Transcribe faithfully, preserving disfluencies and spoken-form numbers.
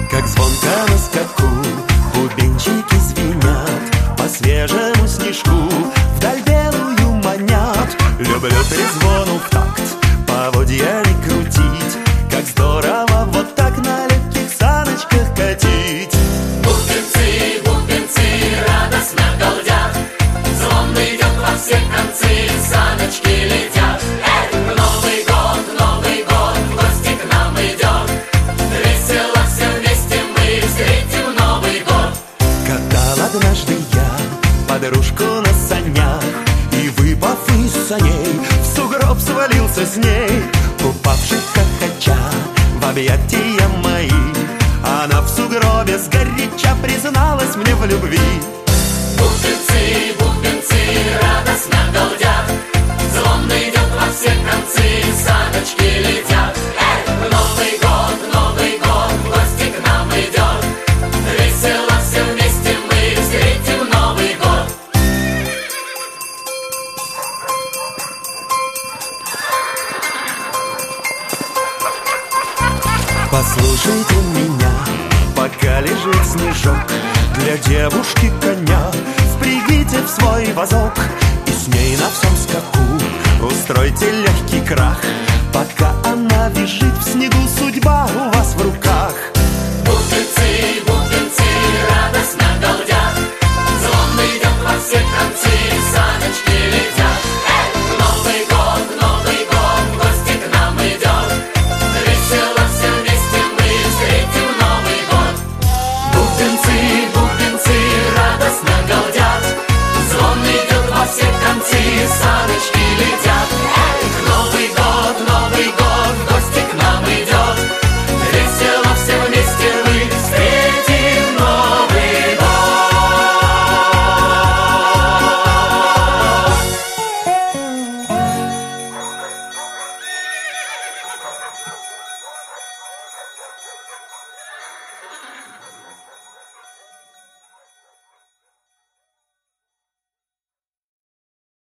Как звонко на скаку бубенчики звенят, по свежему снежку вдаль белую манят. Люблю перезвону в такт, поводьями крутить. Как здорово вот так на легких саночках катить. Бубенцы, бубенцы радостно галдят, звон идет во все концы, саночки летят. Эй, Новый год, Новый год, в гости к нам идет. Весело все вместе мы встретим Новый год. Катал однажды я подружку на санях, и, выпав из саней, в сугроб свалился с ней. Упавший хохоча в объятия мои, она в сугробе сгоряча призналась мне в любви. Бубенцы, бубенцы радостно галдят, звон идет во все концы, саночки летят. Эй, Новый год, Новый год, в гости к нам идет. Весело все вместе мы встретим Новый год. Послушайте меня, пока лежит снежок, для девушки коня впрягите в свой вазок, и с ней на всем скаку устройте легкий крах. Пока она визжит в снегу, судьба у вас